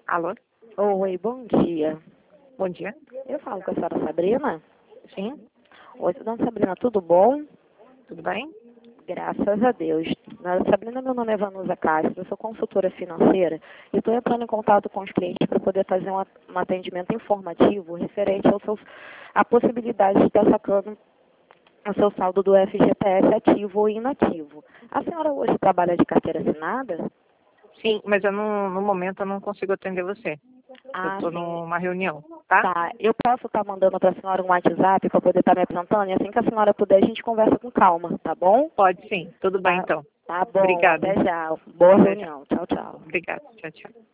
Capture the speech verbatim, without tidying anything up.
Alô? Oi, bom dia. Bom dia. Eu falo com a senhora Sabrina. Sim, Oi, dona Sabrina, tudo bom? tudo bem? Graças a Deus. Dona Sabrina, meu nome é Vanusa Castro, eu sou consultora financeira e estou entrando em contato com os clientes para poder fazer um, um atendimento informativo referente ao seu, à possibilidade de estar sacando o seu saldo do F G T S ativo ou inativo. A senhora hoje trabalha de carteira assinada? Sim, mas eu não, no momento eu não consigo atender você. Eu Ah, estou sim. numa reunião, tá? Tá, eu posso estar mandando para a senhora um WhatsApp para poder estar me apresentando e assim que a senhora puder a gente conversa com calma, tá bom? Pode sim, tudo bem Tá, então. tá bom, Obrigada. até já. Boa Até já. reunião. Tchau, tchau. Obrigada. Tchau, tchau.